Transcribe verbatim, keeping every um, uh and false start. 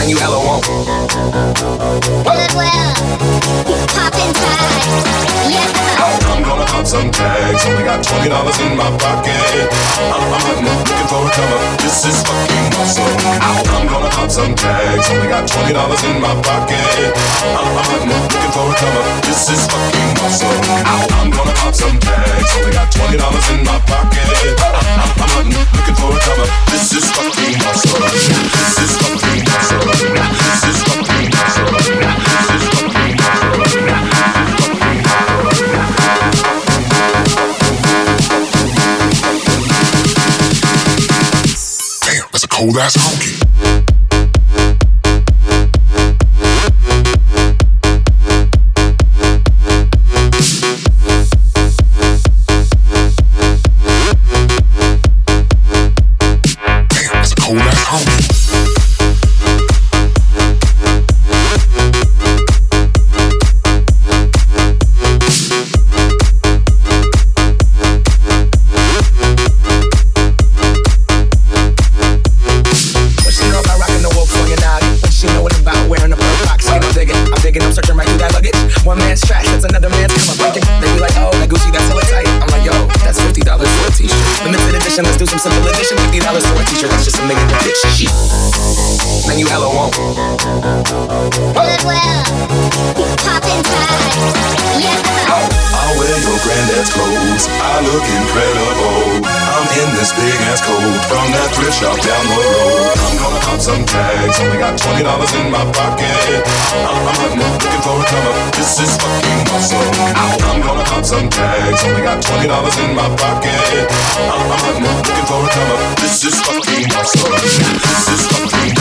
man, you hella won't. Goodwill, poppin' tags, yeah. I'm gonna pop some tags, only got twenty dollars in my pocket. I'm, I'm hunting, looking for a comer, this is fucking awesome. I'm gonna pop some tags, only got twenty dollars in my pocket. I'm, I'm hunting, looking for a comer, this is fucking awesome. I'm gonna pop some tags, only got twenty dollars in my pocket. I'm, I'm hunting, looking for a comer, this is fucking awesome. This is fucking awesome. This is fucking awesome. This is fucking awesome. Damn, that's a cold ass honky. Cold ass honky. I'm searching right through that luggage. One man's trash, that's another man's come up thinking. They be like, oh, that Gucci, that's hella tight. I'm like, yo, that's fifty dollars for a t-shirt. Limited edition, let's do some simple edition. Fifty dollars for a t-shirt, that's just a nigga that bitch shit. Man, you hella won't. Goodwill, poppin' tags, yeah. I'll wear your granddad's clothes, I look incredible. I'm in this big ass coat from that thrift shop down the road. I'm gonna pop some tags, only got twenty dollars in my pocket. I'm, I'm hunting, looking for a comer, this is fucking awesome. I'm gonna pop some tags, only got twenty dollars in my pocket. I'm, I'm hunting, looking for a comer, this is fucking awesome. This is fucking